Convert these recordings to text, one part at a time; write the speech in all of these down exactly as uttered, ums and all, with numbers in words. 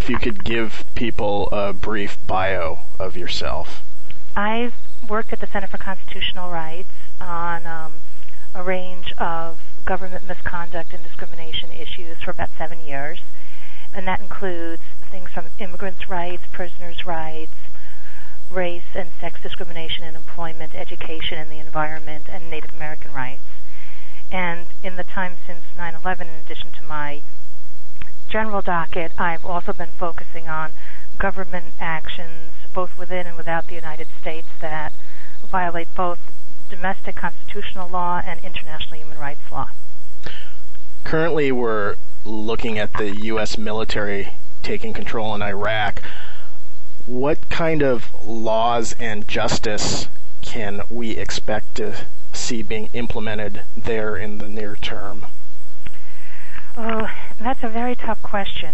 if you could give people a brief bio of yourself. I've worked at the Center for Constitutional Rights on um, a range of government misconduct and discrimination issues for about seven years, and that includes things from immigrants' rights, prisoners' rights, race and sex discrimination in employment, education, and the environment, and Native American rights. And in the time since nine eleven, in addition to my general docket, I've also been focusing on government actions, both within and without the United States, that violate both domestic constitutional law and international human rights law. Currently, we're looking at the U S military taking control in Iraq. What kind of laws and justice can we expect to see being implemented there in the near term? Oh, that's a very tough question.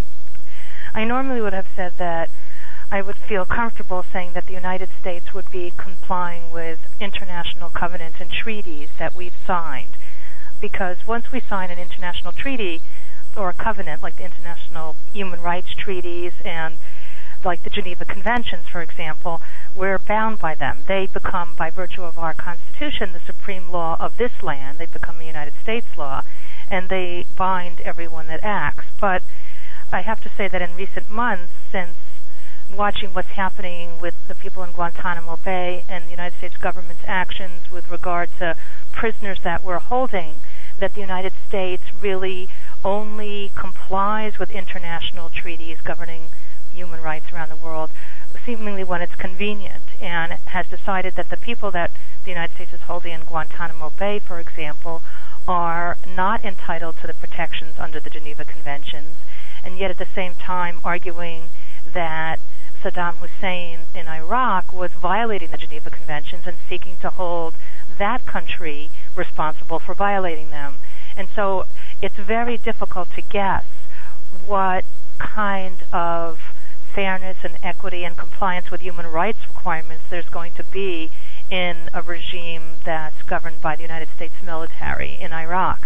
I normally would have said that I would feel comfortable saying that the United States would be complying with international covenants and treaties that we've signed. Because once we sign an international treaty or a covenant like the International Human Rights Treaties and like the Geneva Conventions, for example, we're bound by them. They become, by virtue of our Constitution, the supreme law of this land. They become the United States law, and they bind everyone that acts. But I have to say that in recent months, since watching what's happening with the people in Guantanamo Bay and the United States government's actions with regard to prisoners that we're holding, that the United States really only complies with international treaties governing human rights around the world, seemingly when it's convenient, and has decided that the people that the United States is holding in Guantanamo Bay, for example, are not entitled to the protections under the Geneva Conventions, and yet at the same time arguing that Saddam Hussein in Iraq was violating the Geneva Conventions and seeking to hold that country responsible for violating them. And so it's very difficult to guess what kind of fairness and equity and compliance with human rights requirements there's going to be in a regime that's governed by the United States military in Iraq.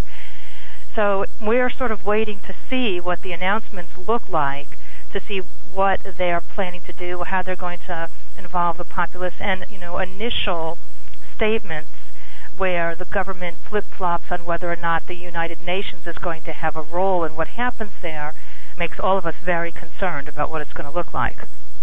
So we're sort of waiting to see what the announcements look like, to see what they're planning to do, how they're going to involve the populace, and, you know, initial statements where the government flip-flops on whether or not the United Nations is going to have a role in what happens there makes all of us very concerned about what it's going to look like.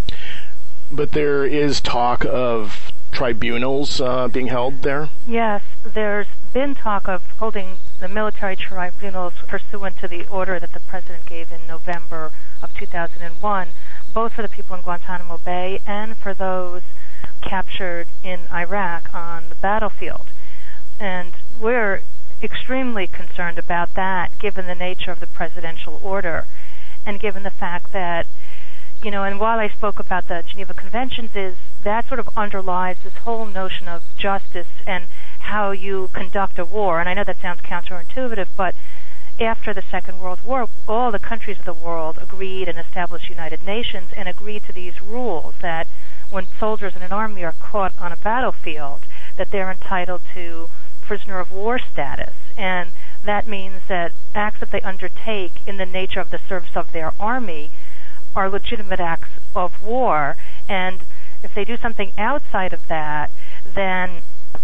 But there is talk of tribunals uh, being held there? Yes, there's been talk of holding the military tribunals pursuant to the order that the President gave in November of two thousand one, both for the people in Guantanamo Bay and for those captured in Iraq on the battlefield. And we're extremely concerned about that, given the nature of the presidential order, and given the fact that, you know, and while I spoke about the Geneva Conventions, is that sort of underlies this whole notion of justice and how you conduct a war. And I know that sounds counterintuitive, but after the Second World War, all the countries of the world agreed and established United Nations and agreed to these rules that when soldiers in an army are caught on a battlefield, that they're entitled to prisoner of war status. And that means that acts that they undertake in the nature of the service of their army are legitimate acts of war. And if they do something outside of that, then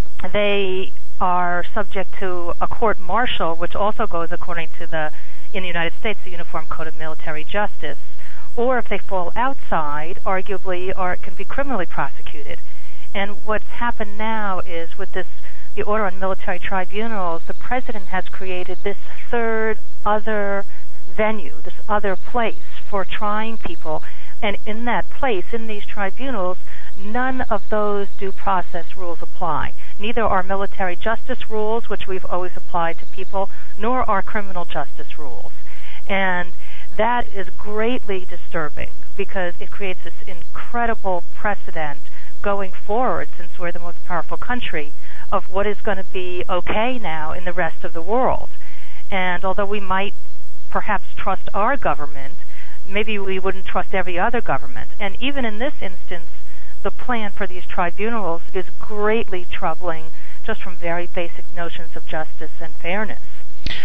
they are subject to a court-martial, which also goes according to the, in the United States, the Uniform Code of Military Justice. Or if they fall outside, arguably, or it can be criminally prosecuted. And what's happened now is with this, the order on military tribunals, the President has created this third other venue, this other place for trying people. And in that place, in these tribunals, none of those due process rules apply. Neither are military justice rules, which we've always applied to people, nor are criminal justice rules. And that is greatly disturbing because it creates this incredible precedent going forward, since we're the most powerful country, of what is going to be okay now in the rest of the world. And although we might perhaps trust our government, maybe we wouldn't trust every other government. And even in this instance, the plan for these tribunals is greatly troubling, just from very basic notions of justice and fairness.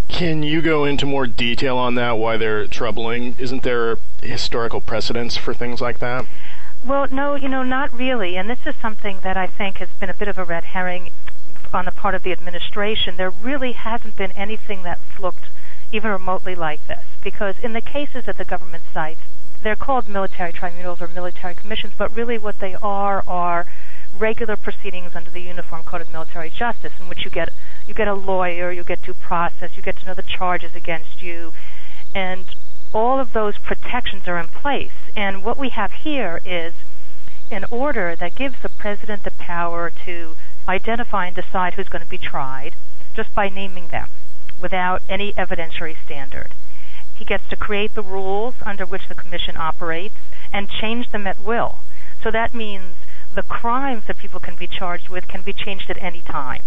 Can you go into more detail on that, why they're troubling? Isn't there historical precedence for things like that? Well, no, you know, not really. And this is something that I think has been a bit of a red herring on the part of the administration. There really hasn't been anything that's looked even remotely like this. Because in the cases that the government cites, they're called military tribunals or military commissions, but really what they are are regular proceedings under the Uniform Code of Military Justice, in which you get you get a lawyer, you get due process, you get to know the charges against you, and all of those protections are in place. And what we have here is an order that gives the president the power to identify and decide who's going to be tried just by naming them without any evidentiary standard. He gets to create the rules under which the commission operates and change them at will. So that means the crimes that people can be charged with can be changed at any time.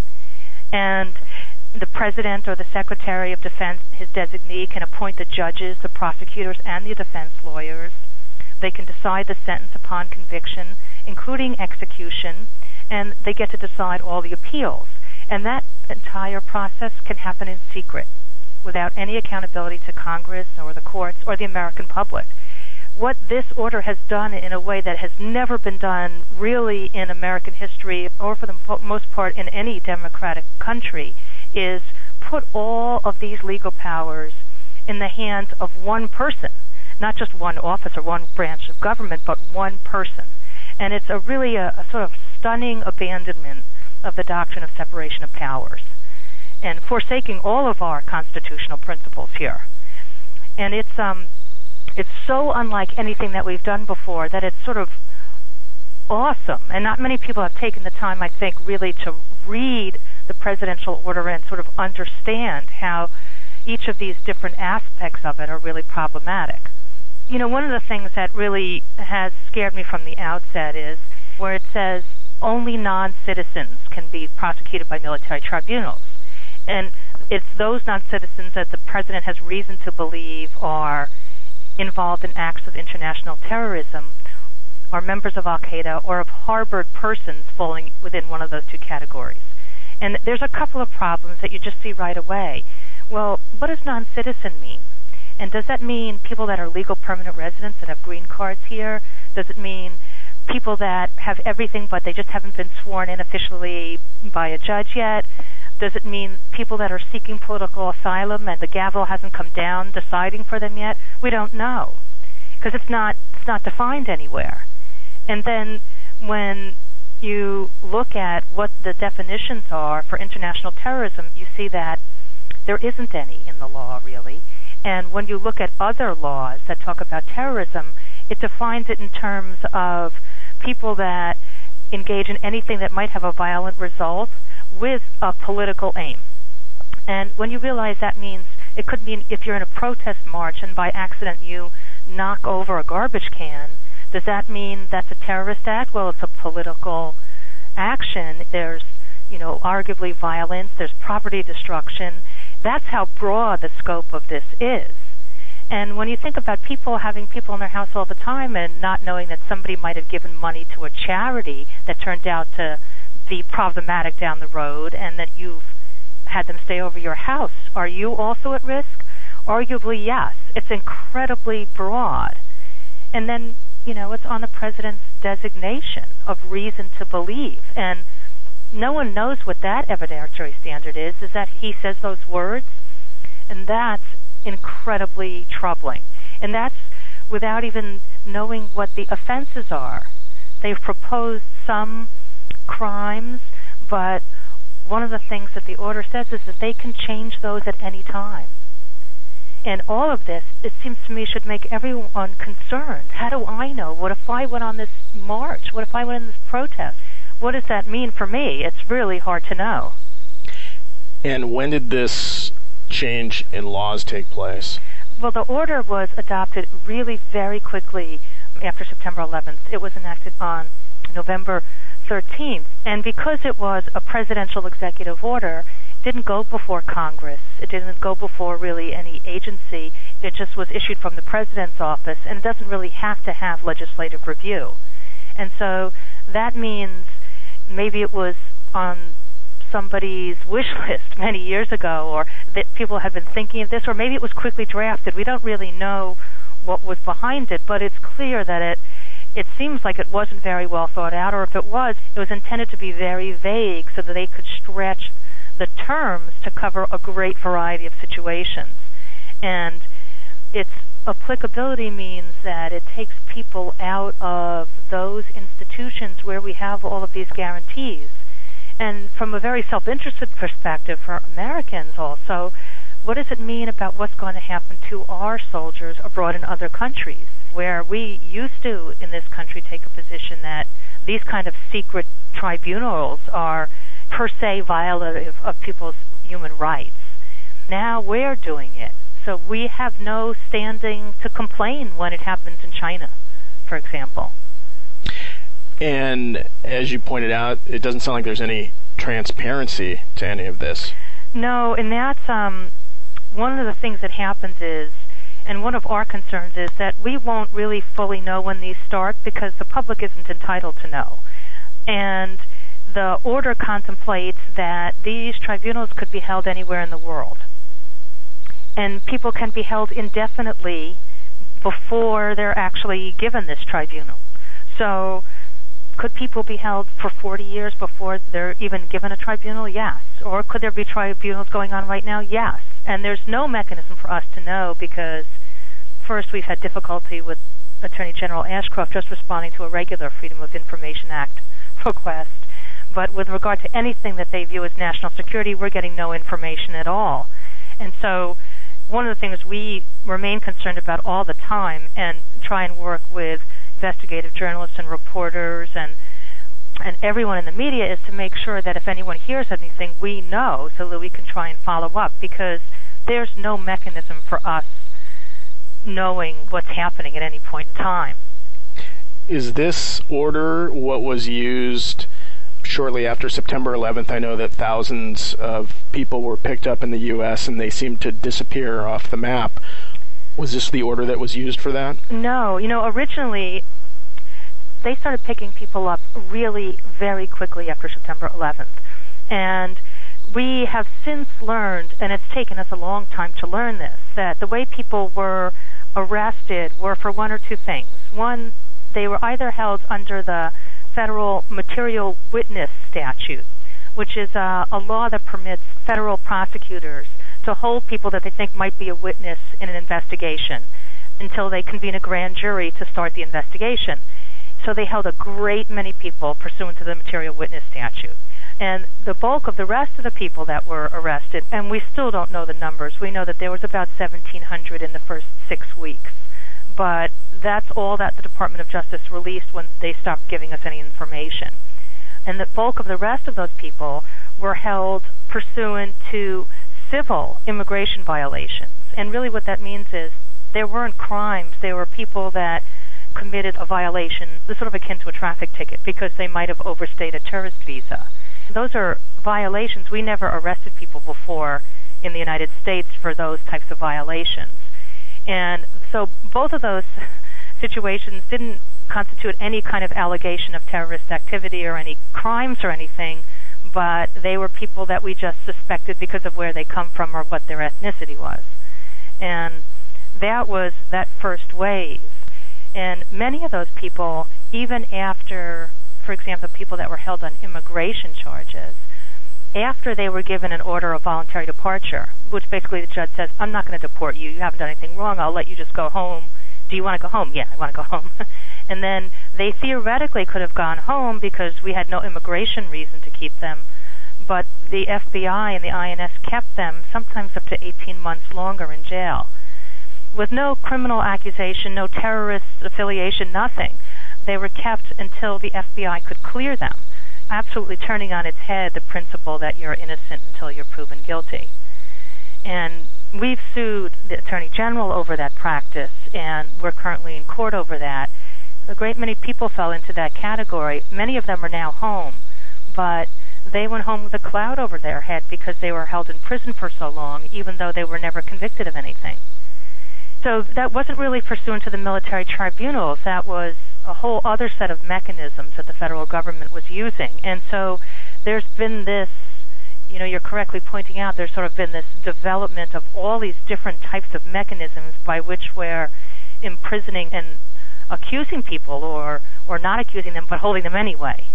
And the president or the secretary of defense, his designee, can appoint the judges, the prosecutors, and the defense lawyers. They can decide the sentence upon conviction, including execution, and they get to decide all the appeals. And that entire process can happen in secret, without any accountability to Congress or the courts or the American public. What this order has done in a way that has never been done really in American history, or for the most part in any democratic country, is put all of these legal powers in the hands of one person, not just one office or one branch of government, but one person. And it's a really a, a sort of stunning abandonment of the doctrine of separation of powers, and forsaking all of our constitutional principles here. And it's um, it's so unlike anything that we've done before that it's sort of awesome. And not many people have taken the time, I think, really to read the presidential order and sort of understand how each of these different aspects of it are really problematic. You know, one of the things that really has scared me from the outset is where it says only non-citizens can be prosecuted by military tribunals. And it's those non-citizens that the president has reason to believe are involved in acts of international terrorism, or members of Al-Qaeda, or have harbored persons falling within one of those two categories. And there's a couple of problems that you just see right away. Well, what does non-citizen mean? And does that mean people that are legal permanent residents that have green cards here? Does it mean people that have everything but they just haven't been sworn in officially by a judge yet? Does it mean people that are seeking political asylum and the gavel hasn't come down deciding for them yet? We don't know, because it's not it's not defined anywhere. And then when you look at what the definitions are for international terrorism, you see that there isn't any in the law, really. And when you look at other laws that talk about terrorism, it defines it in terms of people that engage in anything that might have a violent result with a political aim. And when you realize that means, it could mean if you're in a protest march and by accident you knock over a garbage can, does that mean that's a terrorist act? Well, it's a political action. There's, you know, arguably violence. There's property destruction. That's how broad the scope of this is. And when you think about people having people in their house all the time and not knowing that somebody might have given money to a charity that turned out to be problematic down the road and that you've had them stay over your house, are you also at risk? Arguably, yes. It's incredibly broad. And then, you know, it's on the president's designation of reason to believe. And no one knows what that evidentiary standard is, is that he says those words. And that's incredibly troubling. And that's without even knowing what the offenses are. They've proposed some crimes, but one of the things that the order says is that they can change those at any time. And all of this, it seems to me, should make everyone concerned. How do I know? What if I went on this march? What if I went on this protest? What does that mean for me? It's really hard to know. And when did this change in laws take place? Well, the order was adopted really very quickly after September eleventh. It was enacted on November thirteenth. And because it was a presidential executive order, it didn't go before Congress. It didn't go before really any agency. It just was issued from the president's office, and it doesn't really have to have legislative review. And so that means maybe it was on somebody's wish list many years ago, or that people had been thinking of this, or maybe it was quickly drafted. We don't really know what was behind it, but it's clear that it it seems like it wasn't very well thought out, or if it was, it was intended to be very vague so that they could stretch the terms to cover a great variety of situations. And its applicability means that it takes people out of those institutions where we have all of these guarantees. And from a very self-interested perspective for Americans also, what does it mean about what's going to happen to our soldiers abroad in other countries, where we used to, in this country, take a position that these kind of secret tribunals are per se violative of people's human rights. Now we're doing it. So we have no standing to complain when it happens in China, for example. And as you pointed out, it doesn't sound like there's any transparency to any of this. No, and that's um, one of the things that happens is, and one of our concerns is that we won't really fully know when these start because the public isn't entitled to know. And the order contemplates that these tribunals could be held anywhere in the world. And people can be held indefinitely before they're actually given this tribunal. So could people be held for forty years before they're even given a tribunal? Yes. Or could there be tribunals going on right now? Yes. And there's no mechanism for us to know because, first, we've had difficulty with Attorney General Ashcroft just responding to a regular Freedom of Information Act request. But with regard to anything that they view as national security, we're getting no information at all. And so one of the things we remain concerned about all the time and try and work with investigative journalists and reporters and and everyone in the media is to make sure that if anyone hears anything, we know so that we can try and follow up, because there's no mechanism for us knowing what's happening at any point in time. Is this order what was used shortly after September eleventh? I know that thousands of people were picked up in the U S and they seemed to disappear off the map. Was this the order that was used for that? No. You know, originally they started picking people up really very quickly after September eleventh. And we have since learned, and it's taken us a long time to learn this, that the way people were arrested were for one or two things. One, they were either held under the Federal Material Witness Statute, which is a, a law that permits federal prosecutors to hold people that they think might be a witness in an investigation until they convene a grand jury to start the investigation. So they held a great many people pursuant to the Material Witness Statute. And the bulk of the rest of the people that were arrested, and we still don't know the numbers, we know that there was about seventeen hundred in the first six weeks. But that's all that the Department of Justice released when they stopped giving us any information. And the bulk of the rest of those people were held pursuant to civil immigration violations. And really what that means is there weren't crimes. They were people that committed a violation, sort of akin to a traffic ticket, because they might have overstayed a tourist visa. Those are violations. We never arrested people before in the United States for those types of violations. And so both of those situations didn't constitute any kind of allegation of terrorist activity or any crimes or anything, but they were people that we just suspected because of where they come from or what their ethnicity was. And that was that first wave. And many of those people, even after, for example, people that were held on immigration charges, after they were given an order of voluntary departure, which basically the judge says, I'm not going to deport you, you haven't done anything wrong, I'll let you just go home. Do you want to go home? Yeah, I want to go home. And then they theoretically could have gone home because we had no immigration reason to keep them, but the F B I and the I N S kept them sometimes up to eighteen months longer in jail. With no criminal accusation, no terrorist affiliation, nothing. They were kept until the F B I could clear them, absolutely turning on its head the principle that you're innocent until you're proven guilty. And we've sued the Attorney General over that practice, and we're currently in court over that. A great many people fell into that category. Many of them are now home, but they went home with a cloud over their head because they were held in prison for so long, even though they were never convicted of anything. So that wasn't really pursuant to the military tribunals. That was a whole other set of mechanisms that the federal government was using. And so there's been this you know, you're correctly pointing out there's sort of been this development of all these different types of mechanisms by which we're imprisoning and accusing people or, or not accusing them but holding them anyway.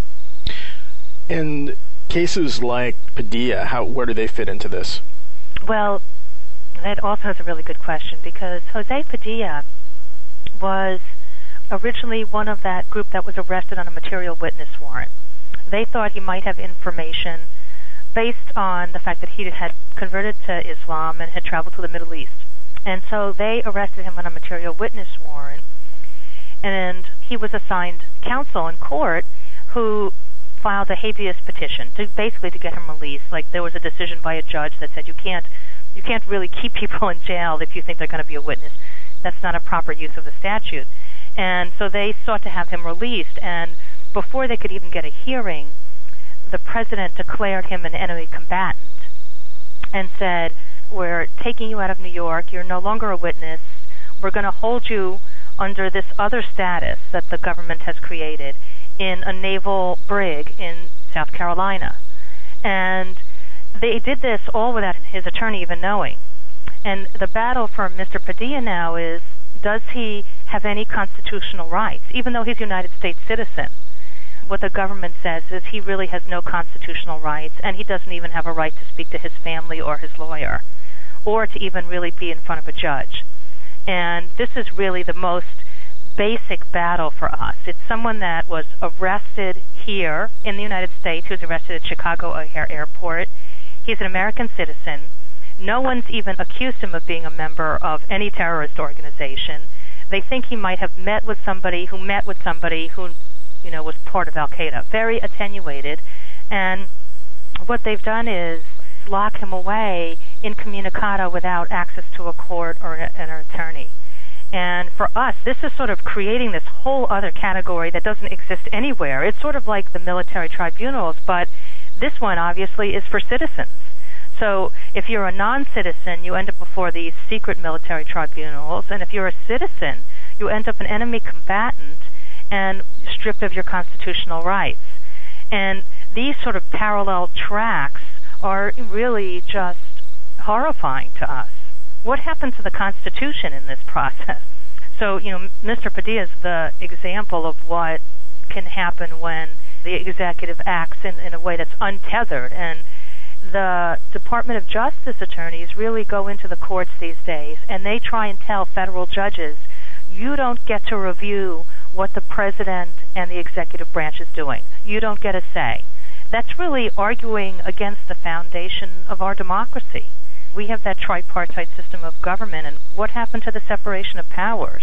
In cases like Padilla, how where do they fit into this? Well, that also is a really good question, because Jose Padilla was originally one of that group that was arrested on a material witness warrant. They thought he might have information based on the fact that he had converted to Islam and had traveled to the Middle East. And so they arrested him on a material witness warrant, and he was assigned counsel in court who filed a habeas petition to basically to get him released. Like, there was a decision by a judge that said you can't you can't really keep people in jail if you think they're going to be a witness. That's not a proper use of the statute. And so they sought to have him released, and before they could even get a hearing, the president declared him an enemy combatant and said, we're taking you out of New York, you're no longer a witness, we're going to hold you under this other status that the government has created in a naval brig in South Carolina. And they did this all without his attorney even knowing. And the battle for Mister Padilla now is, does he have any constitutional rights, even though he's a United States citizen? What the government says is he really has no constitutional rights, and he doesn't even have a right to speak to his family or his lawyer, or to even really be in front of a judge. And this is really the most basic battle for us. It's someone that was arrested here in the United States. He was arrested at Chicago O'Hare Airport. He's an American citizen. No one's even accused him of being a member of any terrorist organization. They think he might have met with somebody who met with somebody who, you know, was part of Al-Qaeda. Very attenuated. And what they've done is lock him away incommunicado without access to a court or an attorney. And for us, this is sort of creating this whole other category that doesn't exist anywhere. It's sort of like the military tribunals, but this one obviously is for citizens. So if you're a non-citizen, you end up before these secret military tribunals, and if you're a citizen, you end up an enemy combatant and stripped of your constitutional rights. And these sort of parallel tracks are really just horrifying to us. What happened to the Constitution in this process? So, you know, Mister Padilla is the example of what can happen when the executive acts in, in a way that's untethered. And the Department of Justice attorneys really go into the courts these days, and they try and tell federal judges, you don't get to review what the president and the executive branch is doing. You don't get a say. That's really arguing against the foundation of our democracy. We have that tripartite system of government, and what happened to the separation of powers?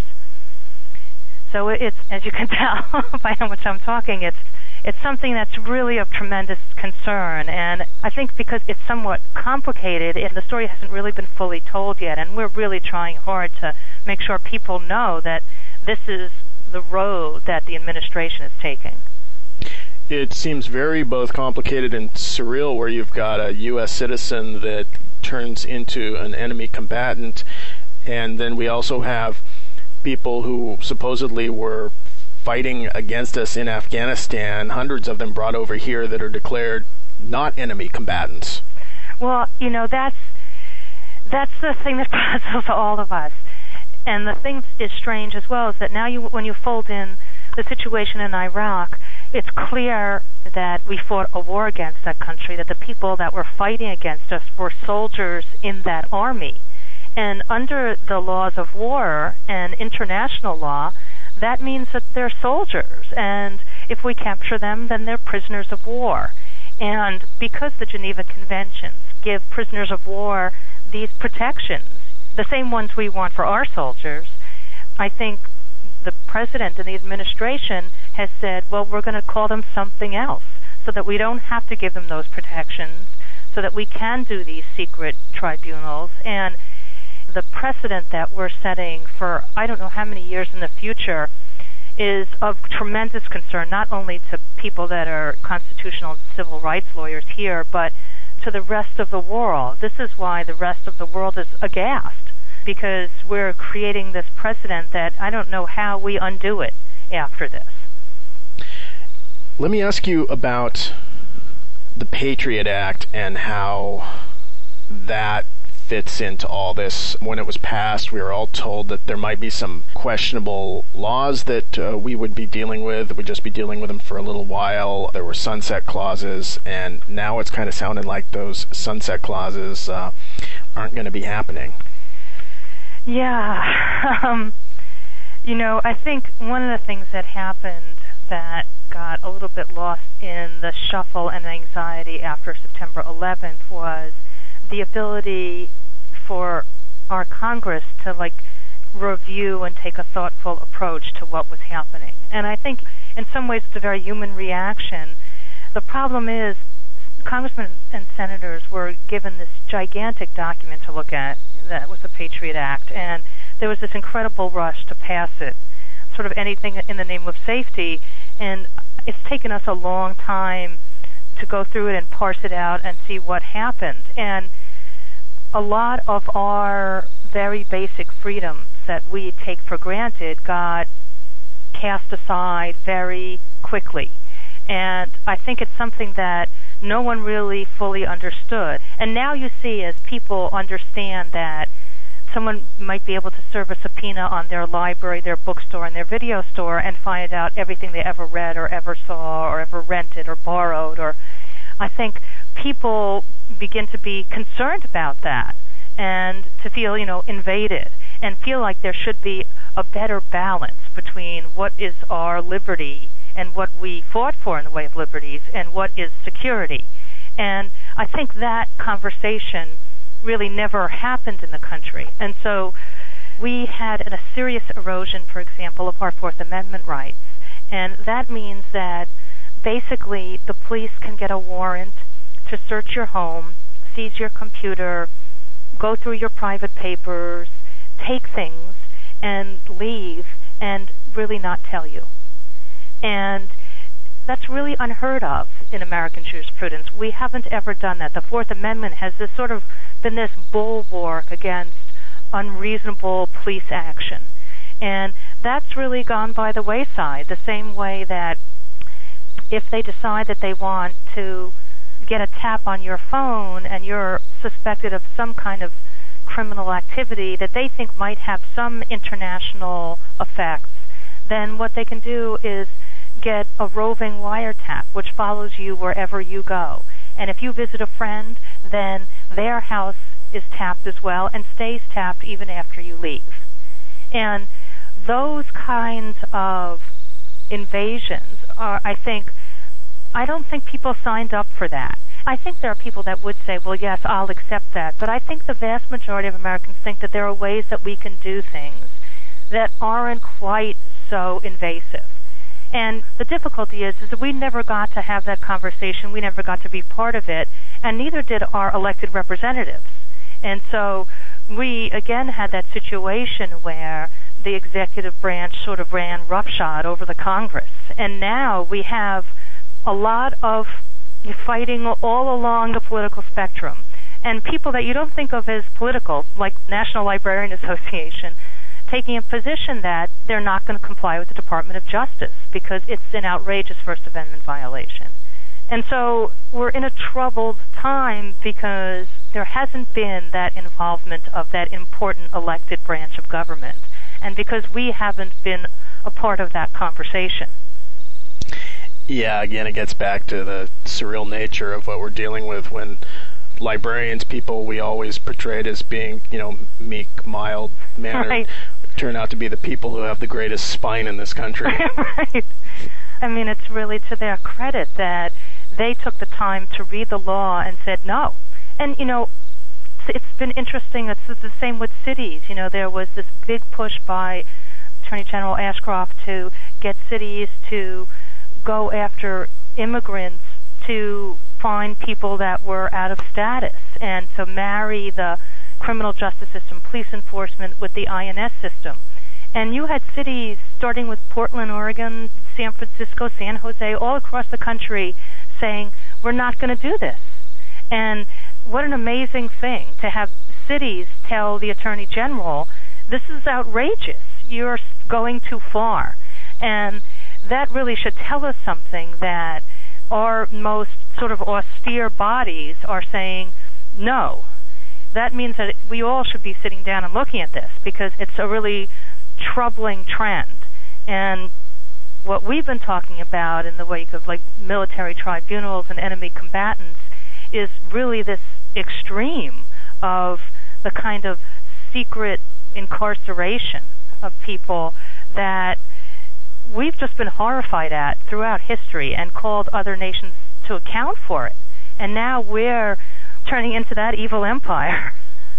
So it's, as you can tell by how much I'm talking, it's it's something that's really of tremendous concern. And I think because it's somewhat complicated, and the story hasn't really been fully told yet, and we're really trying hard to make sure people know that this is the road that the administration is taking. It seems very both complicated and surreal, where you've got a U S citizen that turns into an enemy combatant, and then we also have people who supposedly were fighting against us in Afghanistan, hundreds of them brought over here that are declared not enemy combatants. Well, you know, that's that's the thing that puzzles all of us. And the thing is strange as well is that now you, when you fold in the situation in Iraq, it's clear that we fought a war against that country, that the people that were fighting against us were soldiers in that army. And under the laws of war and international law, that means that they're soldiers. And if we capture them, then they're prisoners of war. And because the Geneva Conventions give prisoners of war these protections, the same ones we want for our soldiers, I think the president and the administration has said, well, we're going to call them something else so that we don't have to give them those protections, so that we can do these secret tribunals. And the precedent that we're setting for I don't know how many years in the future is of tremendous concern, not only to people that are constitutional and civil rights lawyers here, but to the rest of the world. This is why the rest of the world is aghast, because we're creating this precedent that I don't know how we undo it after this. Let me ask you about the Patriot Act and how that fits into all this. When it was passed, we were all told that there might be some questionable laws that uh, we would be dealing with. We'd just be dealing with them for a little while. There were sunset clauses, and now it's kind of sounding like those sunset clauses uh, aren't going to be happening. Yeah. um, you know, I think one of the things that happened that got a little bit lost in the shuffle and anxiety after September eleventh was the ability for our Congress to, like, review and take a thoughtful approach to what was happening. And I think in some ways it's a very human reaction. The problem is congressmen and senators were given this gigantic document to look at that was the Patriot Act, and there was this incredible rush to pass it, sort of anything in the name of safety, and it's taken us a long time to go through it and parse it out and see what happened. And a lot of our very basic freedoms that we take for granted got cast aside very quickly. And I think it's something that no one really fully understood. And now you see, as people understand that someone might be able to serve a subpoena on their library, their bookstore, and their video store and find out everything they ever read or ever saw or ever rented or borrowed. Or I think people begin to be concerned about that and to feel, you know, invaded and feel like there should be a better balance between what is our liberty and what we fought for in the way of liberties and what is security. And I think that conversation really never happened in the country. And so we had a serious erosion, for example, of our Fourth Amendment rights. And that means that basically the police can get a warrant to search your home, seize your computer, go through your private papers, take things, and leave and really not tell you. And that's really unheard of in American jurisprudence. We haven't ever done that. The Fourth Amendment has this sort of been this bulwark against unreasonable police action. And that's really gone by the wayside, the same way that if they decide that they want to get a tap on your phone and you're suspected of some kind of criminal activity that they think might have some international effects, then what they can do is get a roving wiretap, which follows you wherever you go. And if you visit a friend, then their house is tapped as well and stays tapped even after you leave. And those kinds of invasions are, I think, I don't think people signed up for that. I think there are people that would say, well, yes, I'll accept that. But I think the vast majority of Americans think that there are ways that we can do things that aren't quite so invasive. And the difficulty is, is that we never got to have that conversation. We never got to be part of it, and neither did our elected representatives. And so we, again, had that situation where the executive branch sort of ran roughshod over the Congress. And now we have a lot of fighting all along the political spectrum. And people that you don't think of as political, like National Librarian Association, taking a position that they're not going to comply with the Department of Justice because it's an outrageous First Amendment violation. And so we're in a troubled time because there hasn't been that involvement of that important elected branch of government, and because we haven't been a part of that conversation. Yeah, again, it gets back to the surreal nature of what we're dealing with when librarians, people we always portrayed as being, you know, meek, mild-mannered, right, turn out to be the people who have the greatest spine in this country. Right. I mean, it's really to their credit that they took the time to read the law and said no. And, you know, it's been interesting. It's the same with cities. You know, there was this big push by Attorney General Ashcroft to get cities to go after immigrants to find people that were out of status and to marry the criminal justice system, police enforcement with the I N S system. And you had cities, starting with Portland, Oregon, San Francisco, San Jose, all across the country saying, we're not going to do this. And what an amazing thing to have cities tell the Attorney General, this is outrageous. You're going too far. And that really should tell us something, that our most sort of austere bodies are saying no. That means that we all should be sitting down and looking at this, because it's a really troubling trend. And what we've been talking about in the wake of like military tribunals and enemy combatants is really this extreme of the kind of secret incarceration of people that we've just been horrified at throughout history and called other nations to account for it. And now we're turning into that evil empire.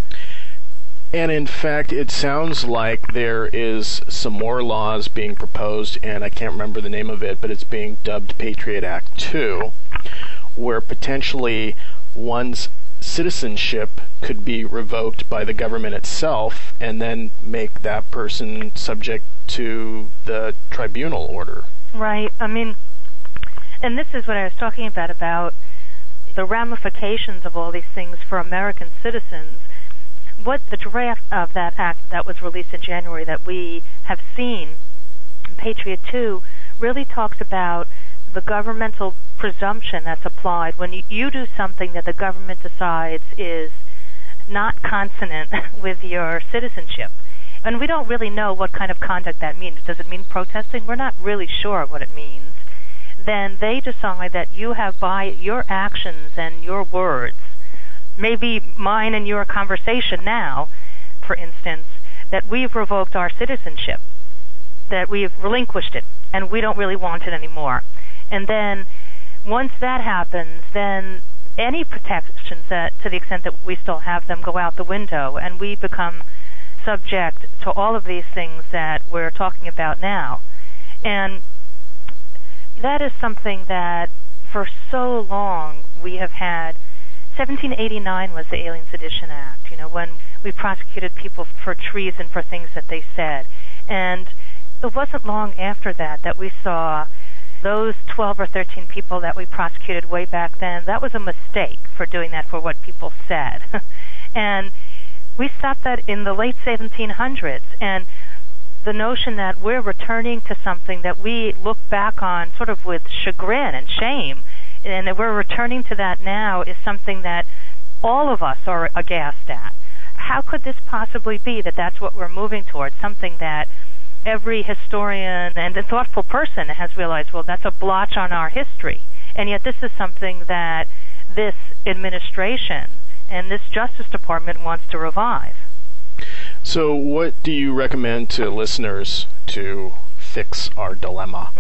And in fact, it sounds like there is some more laws being proposed, and I can't remember the name of it, but it's being dubbed Patriot Act two, where potentially one's citizenship could be revoked by the government itself and then make that person subject to the tribunal order. Right. I mean, and this is what I was talking about, about the ramifications of all these things for American citizens. What the draft of that act that was released in January that we have seen, Patriot two, really talks about the governmental presumption that's applied when you, you do something that the government decides is not consonant with your citizenship. And we don't really know what kind of conduct that means. Does it mean protesting? We're not really sure what it means. Then they decide that you have, by your actions and your words, maybe mine and your conversation now, for instance, that we've revoked our citizenship, that we've relinquished it, and we don't really want it anymore. And then once that happens, then any protections that, to the extent that we still have them, go out the window, and we become subject to all of these things that we're talking about now. And that is something that for so long we have had. seventeen eighty-nine was the Alien Sedition Act, you know, when we prosecuted people for treason for things that they said. And it wasn't long after that that we saw those twelve or thirteen people that we prosecuted way back then. That was a mistake for doing that for what people said. And we stopped that in the late seventeen hundreds. And the notion that we're returning to something that we look back on sort of with chagrin and shame, and that we're returning to that now, is something that all of us are aghast at. How could this possibly be that that's what we're moving towards, something that every historian and a thoughtful person has realized, well, that's a blotch on our history. And yet this is something that this administration and this Justice Department wants to revive. So what do you recommend to listeners to fix our dilemma?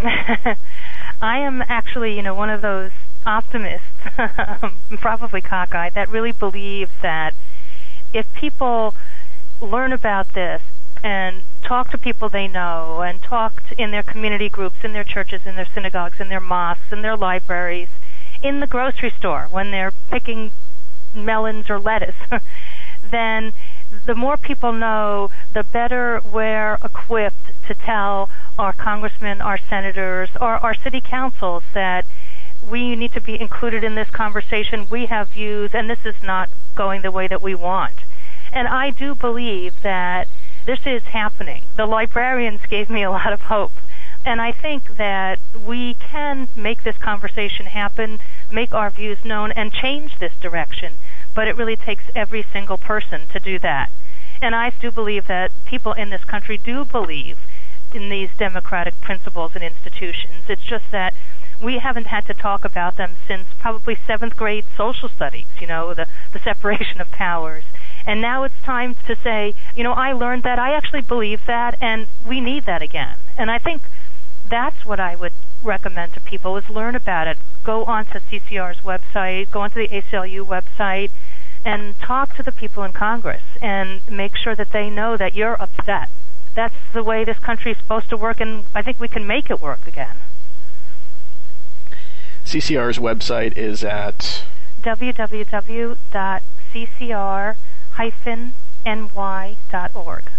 I am actually, you know, one of those optimists, probably cockeyed, that really believes that if people learn about this and talk to people they know and talk to, in their community groups, in their churches, in their synagogues, in their mosques, in their libraries, in the grocery store when they're picking melons or lettuce, then the more people know, the better we're equipped to tell our congressmen, our senators, or our city councils that we need to be included in this conversation. We have views, and this is not going the way that we want. And I do believe that this is happening. The librarians gave me a lot of hope. And I think that we can make this conversation happen, make our views known, and change this direction. But it really takes every single person to do that. And I do believe that people in this country do believe in these democratic principles and institutions. It's just that we haven't had to talk about them since probably seventh grade social studies, you know, the, the separation of powers. And now it's time to say, you know, I learned that, I actually believe that, and we need that again. And I think that's what I would recommend to people, is learn about it. Go onto C C R's website, go onto the A C L U website, and talk to the people in Congress and make sure that they know that you're upset. That's the way this country is supposed to work, and I think we can make it work again. C C R's website is at w w w dot c c r dash n y dot org.